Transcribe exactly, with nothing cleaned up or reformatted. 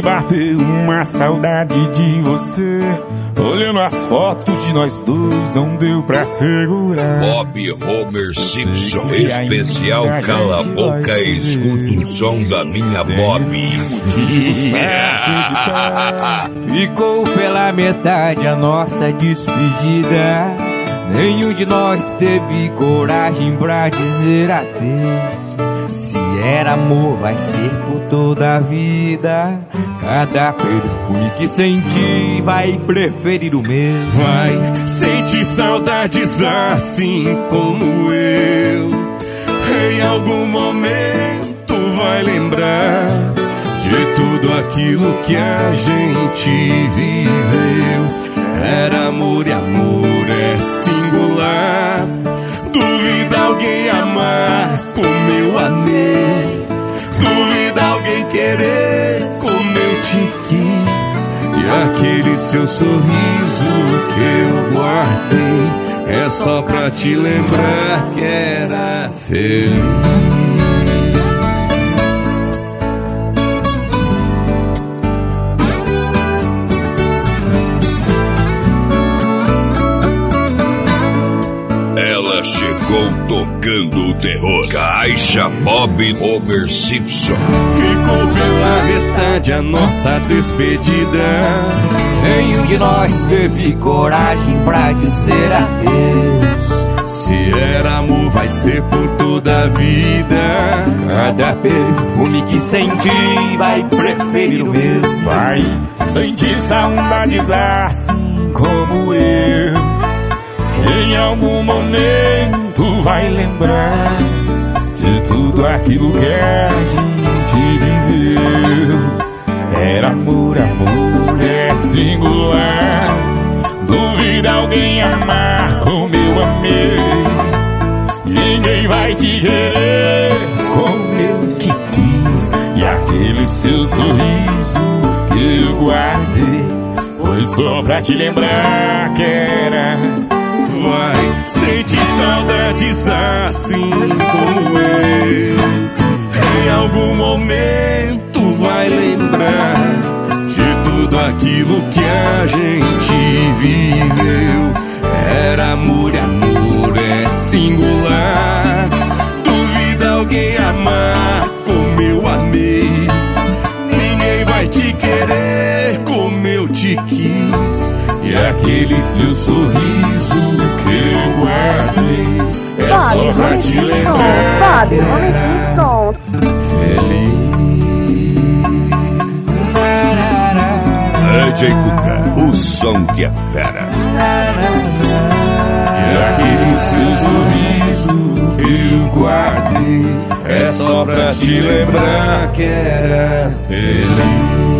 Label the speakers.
Speaker 1: bateu uma saudade de você. Olhando as fotos de nós dois, não deu pra segurar.
Speaker 2: Bob Homer Simpson, especial Cala a Boca e escuta o som da minha Bob.
Speaker 3: Ficou pela metade a nossa despedida. Nenhum de nós teve coragem pra dizer adeus. Se era amor, vai ser por toda a vida. Cada perfume que senti vai preferir o meu.
Speaker 4: Vai sentir saudades assim como eu. Em algum momento vai lembrar de tudo aquilo que a gente viveu. Era amor e amor é singular. Duvida alguém amar como eu amei. Duvida alguém querer como eu te quis. E aquele seu sorriso que eu guardei é só pra te lembrar que era feliz.
Speaker 2: Chegou tocando o terror. Caixa Bob Homer Simpson.
Speaker 4: Ficou pela metade a nossa despedida.
Speaker 3: Nenhum de nós teve coragem pra dizer adeus.
Speaker 4: Se era amor, vai ser por toda a vida.
Speaker 3: Cada perfume que senti vai preferir o meu.
Speaker 1: Vai sentir saudades assim como eu. Em algum momento vai lembrar de tudo aquilo que a gente viveu. Era amor, amor é singular. Duvida alguém amar como eu amei. Ninguém vai te querer como eu te quis. E aquele seu sorriso que eu guardei foi só pra te lembrar que era.
Speaker 4: Vai sentir saudades assim como eu. Em algum momento vai lembrar de tudo aquilo que a gente viveu. Era amor e amor é singular. Duvida alguém amar como eu amei. Ninguém vai te querer como eu te quis. E aquele seu sorriso que eu guardei é só pra te lembrar que era feliz.
Speaker 2: D J Cuca, o som que é fera.
Speaker 4: E aquele seu sorriso que eu guardei é só pra te lembrar que era feliz.